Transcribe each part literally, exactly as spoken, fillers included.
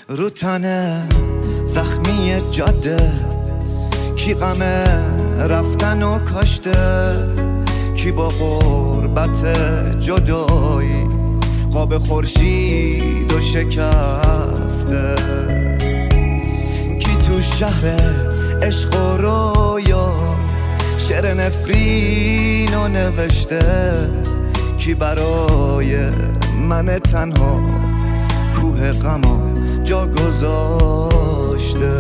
رو تنه زخمی جاده، کی غم رفتن و کاشته، کی با غربت جدایی قاب خورشید و شکسته، کی تو شهر عشق و رویا شعر نفرین و نوشته، کی برای من تنها کوه غما جا گذاشته،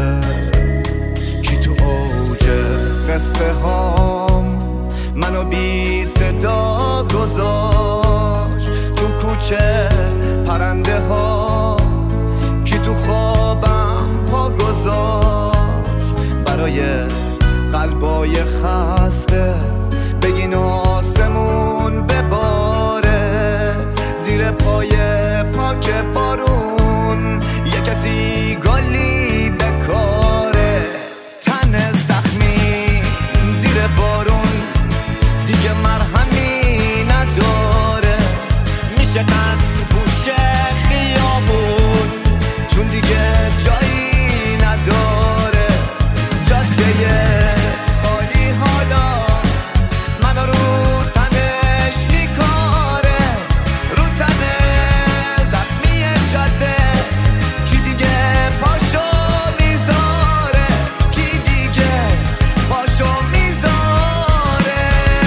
کی تو اوج قصه هام منو بی صدا گذاشت، تو کوچه پرنده ها کی تو خوابم پا گذاشت، برای قلبای خسته بگین آسمون بباره، زیر پای پاک بارون یه کسی گلی بکاره، تن زخمی زیر بارون دیگه مرهمی نداره، میشه قد پوش خیابون چون دیگه جایی نداره، جاده خالی حالا منو رو تنش میکاره، رو تن زخمی جاده کی دیگه پاشو میذاره، کی دیگه پاشو میذاره.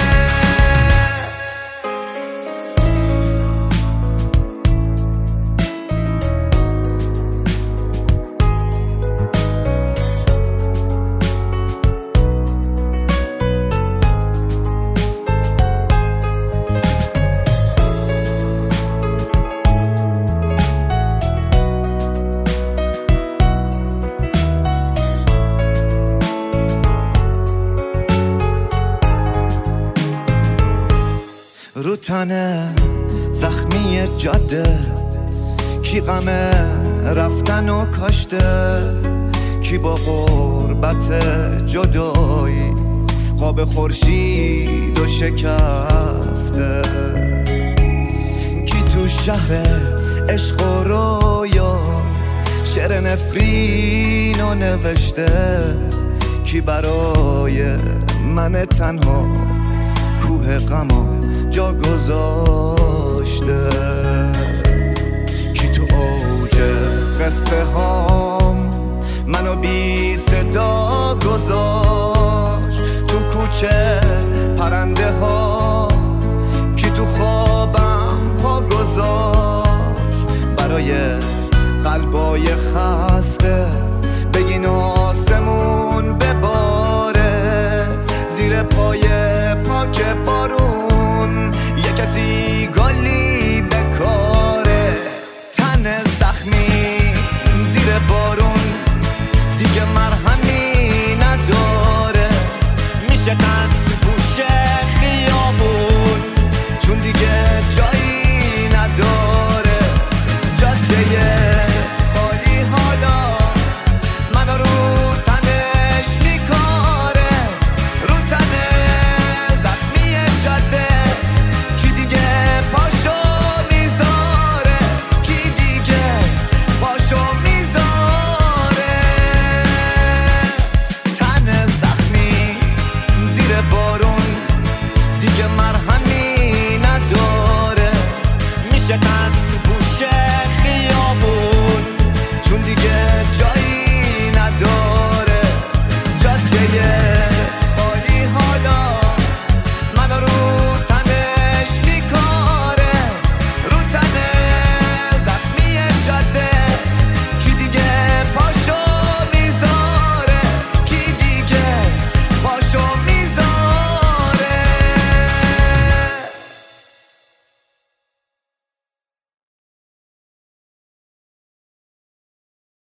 رو تنه زخمی جاده، کی غم رفتن و کاشته، کی با غربت جدایی قاب خورشید و شکسته، کی تو شهر عشق و رویا شعر نفرین و نوشته، کی برای من تنها کوه غما جا گذاشته، کی تو اوج قصه هام منو بی صدا گذاشت، تو کوچه پرنده ها کی تو خوابم پا گذاشت، برای قلبای خسته بگین آسمون بباره، زیر پای پاک بارون یه کسی گلی بکاره، تن زخمی زیر بارون دیگه مرهم